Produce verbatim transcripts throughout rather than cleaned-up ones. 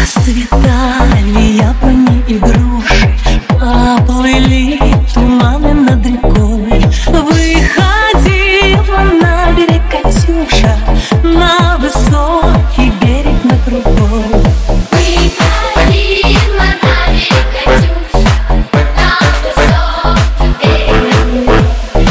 Расцветали яблони и груши, поплыли туманы над рекой. Выходила на берег Катюша, на высокий берег, на крутой. Выходила на берег Катюша, на высокий берег.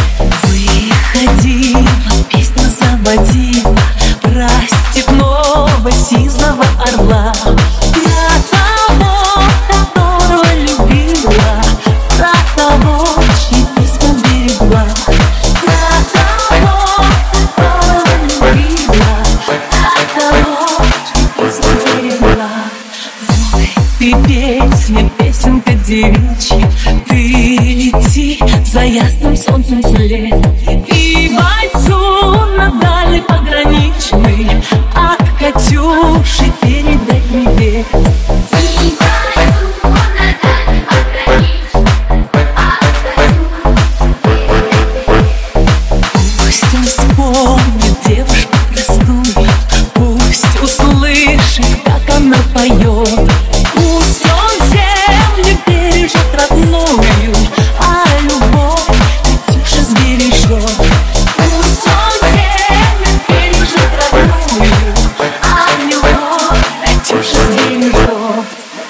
Выходила, песню заводила про степного сизого орла. Я того, которого любила, про того, чьи письма берегла. Про того, которого любила, про того, чьи письма берегла. Ой, ты песня, песенка девичья, ты лети за ясным солнцем вслед. И бойцу на дальней пограничной от Катюши передай привет. И бойцу на дальней пограничной от Катюши передай. Пусть он вспомнит девушку простую, пусть услышит, как она поет. Пусть он землю бережет родную, а любовь Катюша сбережет. Пусть он землю бережет родную, а любовь Катюша сбережет.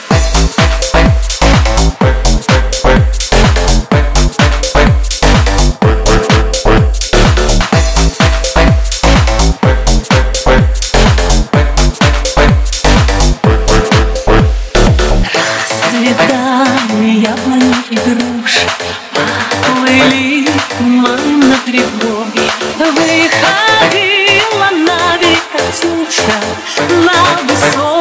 Расцветали яблони и груши, поплыли туманы над рекой. Выходила на берег Катюша, на высокий